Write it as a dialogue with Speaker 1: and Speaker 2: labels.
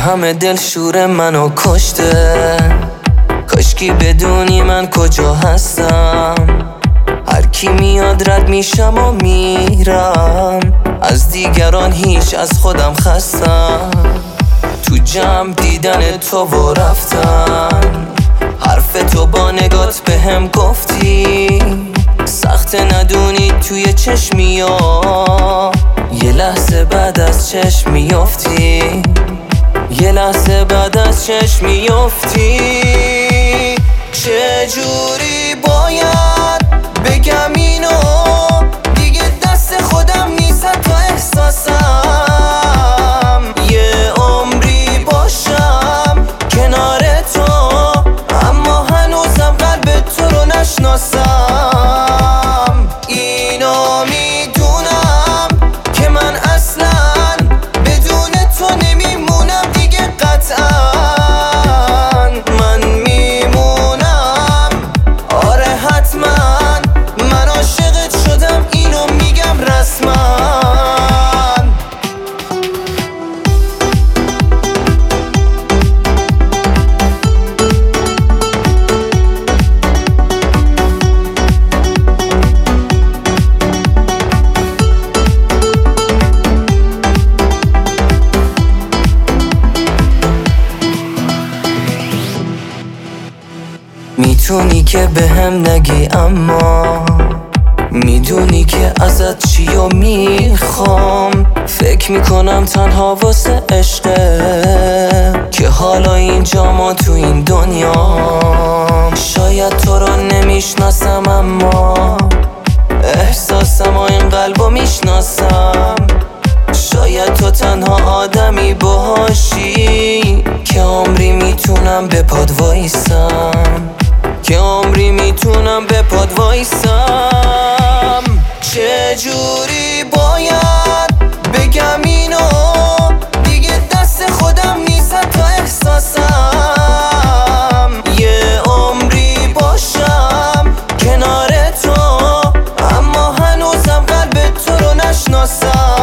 Speaker 1: همه دل شور منو کشته. کاشکی بدونی من کجا هستم. هر کی میاد رد میشم و میرم. از دیگران هیچ از خودم خستم. تو جمع دیدن تو و رفتن. حرف تو با نگات بهم گفتی سخت ندونی توی چشمی ها. یه لحظه بعد از چشم میافتی. یه لحظه بعد از چشم میافتی. چجوری باید بگم اینو دیگه دست خودم نیست تا احساسم. یه عمری باشم کنار تو اما هنوزم قلب تو رو نشناسم. اینو میدونم که من اصلا بدون تو نمیمونم دیگه قطعا. من میمونم آره حتما. من عاشقت شدم اینو میگم رسما. میتونی که بهم نگی اما میدونی که ازت چیو میخوام. فکر میکنم تنها واسه عشقه که حالا اینجا ما تو این دنیا. شاید تو رو نمیشناسم اما احساسم و این قلبو میشناسم. شاید تو تنها آدمی باهاشی که عمری میتونم به پاد وایسم. که عمری میتونم به پاد وایسم. چجوری باید بگم اینو دیگه دست خودم نیست تا احساسم. یه عمری باشم کنار تو اما هنوزم قلب تو رو نشناسم.